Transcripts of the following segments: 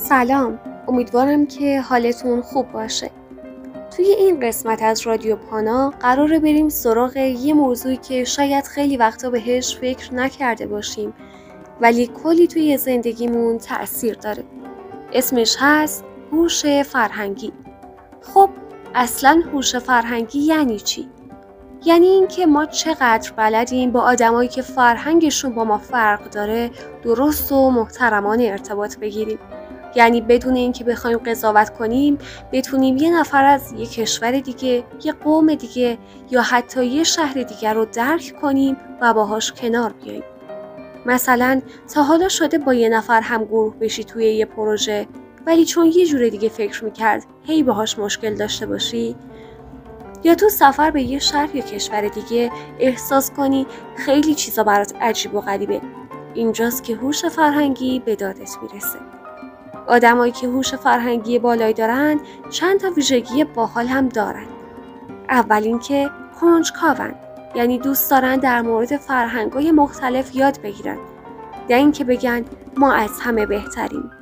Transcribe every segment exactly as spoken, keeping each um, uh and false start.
سلام، امیدوارم که حالتون خوب باشه. توی این قسمت از رادیو پانا قراره بریم سراغ یه موضوعی که شاید خیلی وقتا بهش فکر نکرده باشیم ولی کلی توی زندگیمون تأثیر داره. اسمش هست هوش فرهنگی. خب اصلاً هوش فرهنگی یعنی چی؟ یعنی این که ما چقدر بلدیم با آدمایی که فرهنگشون با ما فرق داره درست و محترمانه ارتباط بگیریم. یعنی بدون اینکه بخوایم قضاوت کنیم بتونیم یه نفر از یه کشور دیگه، یه قوم دیگه یا حتی یه شهر دیگه رو درک کنیم و باهاش کنار بیاییم. مثلا تا حالا شده با یه نفر هم گروه بشی توی یه پروژه ولی چون یه جور دیگه فکر میکرد هی باهاش مشکل داشته باشی؟ یا تو سفر به یه شهر یا کشور دیگه احساس کنی خیلی چیزا برات عجیب و غریبه. اینجاست که هوش فرهنگی به دادت میرسه. آدمایی که هوش فرهنگی بالایی دارن چند تا ویژگی باحال هم دارن. اول اینکه کنجکاون، یعنی دوست دارن در مورد فرهنگ‌های مختلف یاد بگیرن، نه اینکه بگن ما از همه بهتریم.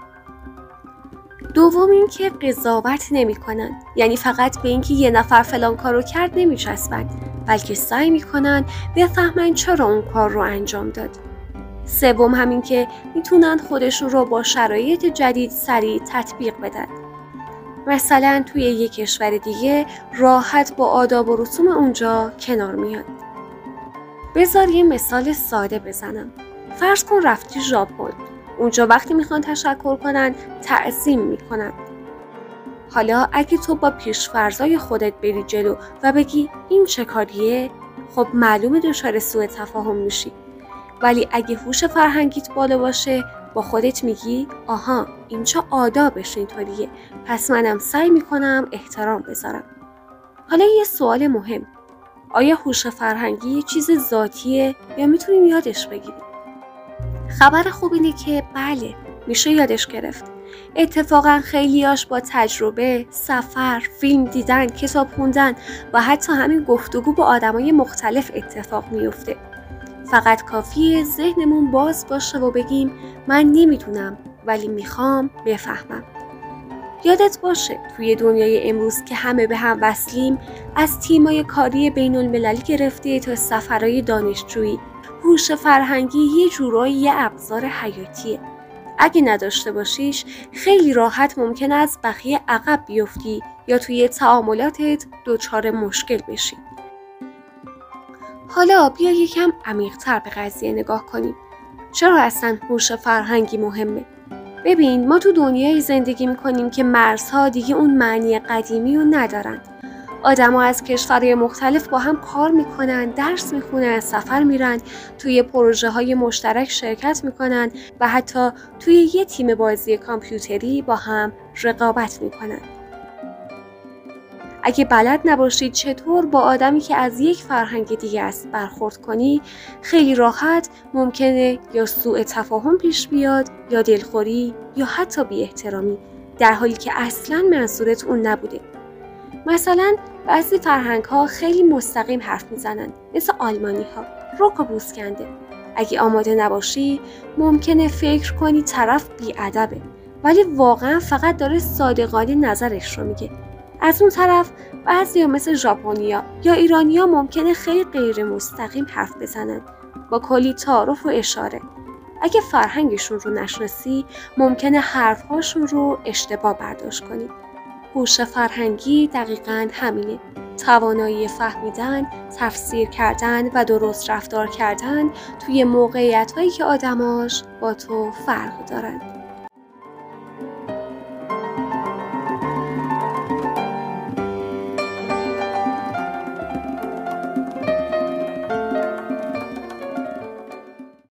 دوم اینکه قضاوت نمی‌کنن، یعنی فقط به اینکه یه نفر فلان کارو کرد نمی‌چسبن، بلکه سعی می‌کنن بفهمن چرا اون کار رو انجام داد. سوم همین که میتونن خودشون رو با شرایط جدید سریع تطبیق بدن. مثلا توی یک کشور دیگه راحت با آداب و رسوم اونجا کنار میاد. بذار یه مثال ساده بزنم. فرض کن رفتی ژاپن. اونجا وقتی میخوان تشکر کنن تعظیم میکنن. حالا اگه تو با پیش‌فرضای خودت بری جلو و بگی این چه کاریه، خب معلومه دچار سوء تفاهم میشی. ولی اگه هوش فرهنگیت بالا باشه با خودت میگی آها این چه آدابش اینطوریه، پس منم سعی میکنم احترام بذارم. حالا یه سوال مهم، آیا هوش فرهنگی یه چیز ذاتیه یا میتونیم یادش بگیریم؟ خبر خوب اینه که بله، میشه یادش گرفت. اتفاقا خیلیاش با تجربه، سفر، فیلم دیدن، کتاب خوندن و حتی همین گفتگو با آدمای مختلف اتفاق میفته. فقط کافیه ذهنمون باز باشه و بگیم من نمیدونم ولی میخوام بفهمم. یادت باشه توی دنیای امروز که همه به هم وصلیم، از تیمای کاری بین المللی گرفته تا سفرهای دانشجویی، هوش فرهنگی یه جورایی یه ابزار حیاتیه. اگه نداشته باشیش خیلی راحت ممکن است بقیه عقب بیفتی یا توی تعاملاتت دچار مشکل بشی. حالا بیا یکم عمیق‌تر به قضیه نگاه کنیم. چرا اصلا هوش فرهنگی مهمه؟ ببین ما تو دنیای زندگی میکنیم که مرزها دیگه اون معنی قدیمی رو ندارن. آدم‌ها از کشورهای مختلف با هم کار میکنن، درس میخونن، سفر میرن، توی پروژه های مشترک شرکت میکنن و حتی توی یه تیم بازی کامپیوتری با هم رقابت میکنن. اگه بلد نباشید چطور با آدمی که از یک فرهنگ دیگه است برخورد کنی، خیلی راحت ممکنه یا سوء تفاهم پیش بیاد یا دلخوری یا حتی بی احترامی، در حالی که اصلاً منظورت اون نبوده. مثلا بعضی فرهنگ ها خیلی مستقیم حرف میزنن، مثل آلمانی ها، رک و بوسکنده. اگه آماده نباشی ممکنه فکر کنی طرف بی‌ادبه، ولی واقعا فقط داره صادقانه نظرش رو میگه. از اون طرف بعضیا مثل ژاپنیا یا ایرانیا ممکنه خیلی غیر مستقیم حرف بزنن با کلی تعارف و اشاره. اگه فرهنگشون رو نشناسی ممکنه حرفهاشون رو اشتباه برداشت کنی. هوش فرهنگی دقیقاً همینه. توانایی فهمیدن، تفسیر کردن و درست رفتار کردن توی موقعیت‌هایی که آدماش با تو فرق دارن.